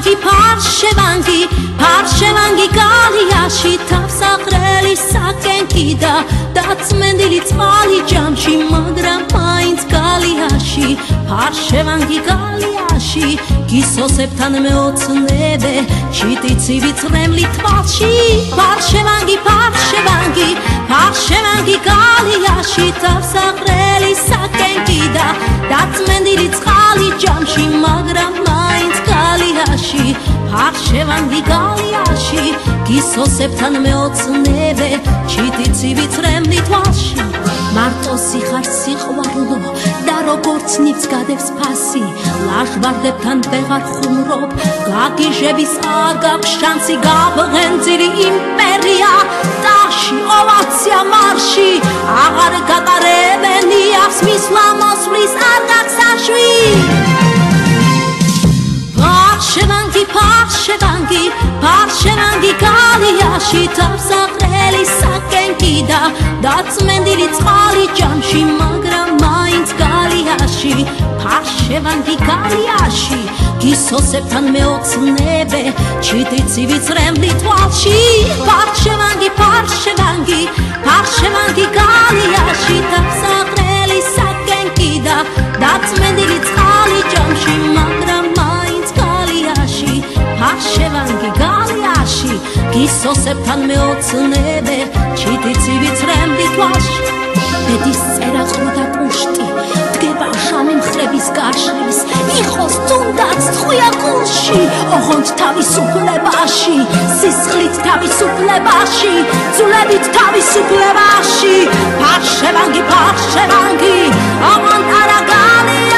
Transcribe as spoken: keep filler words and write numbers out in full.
parshevanghi parshevanghi parshevanghi galiashi tavsaqreli sakenkida datsmendili tmali jamshi magram mains galiashi parshevanghi galiashi kisosebtan meotsnebe chititsi vitremli tvalshi parshevanghi parshevanghi parshevanghi galiashi tavsaqreli sakenkida datsmendili tmali jamshi magram mains galiashi parshevanghi galiashi kisosebtan meotsnebe chititsi vitremli tvalshi marto sixar sixvarulo da როგორც ნიცგადებს ფასი ლაჟვარდებთან ვეღარ ხუმრობ გაგიჟების არ გაქვს შანსი გავღენძირი იმპერია ტაში ოვაცია მარში აღარ გატარებენი აქვს მისვლა მოსვლის არ გაქვს საშვი parshevanghi parshevanghi parshevanghi galiashi tavsaqreli sakenkida datsmendili tmali jamshi magram mains galiashi parshevanghi galiashi kisosebtan meotsnebe chititsi vitremli tvalshi parshevanghi parshevanghi parshevanghi galiashi tavsaqreli sakenkida datsmendili tmali jamshi magram parshevanghi galiashi kisosebtan meotsnebe chititsi vitremli tvalshi beდის წერა ხროდა პუშტი დგება შამი მხრების გარშემის იხოს თუნდაც ხვია გულში ოღონდ თავისუფლებაში სისხლით თავისუფლებაში ძულებით თავისუფლებაში parshevanghi parshevanghi ამან არა გალი